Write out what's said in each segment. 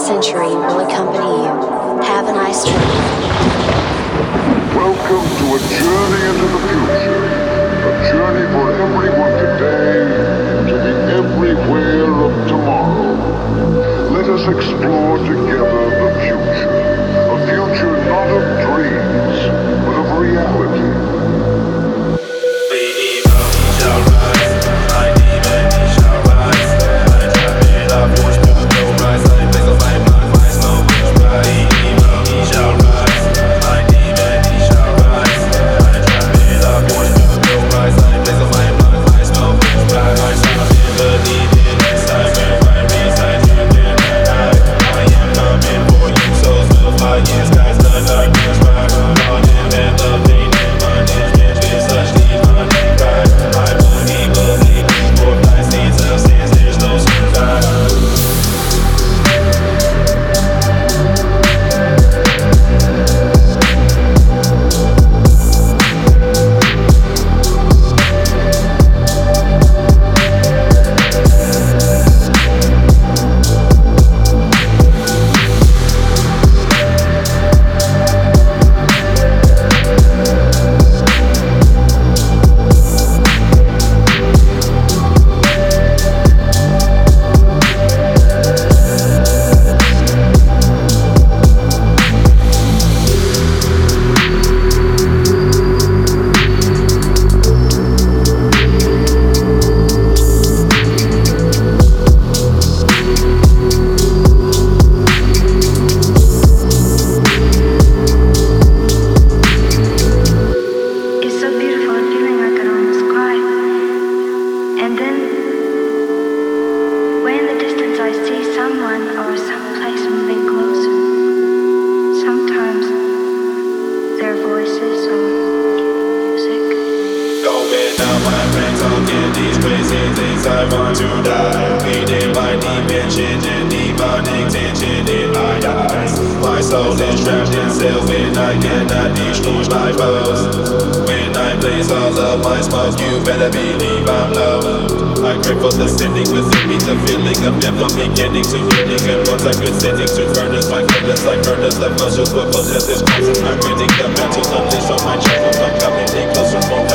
century will accompany you. Have a nice trip. Welcome to a journey into the future. A journey for everyone today to the everywhere of tomorrow. Let us explore together the future. A future not of dreams, but of reality.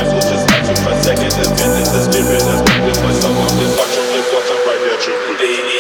Second, the spirit is practice by someone, this watch only thoughts I'm right here,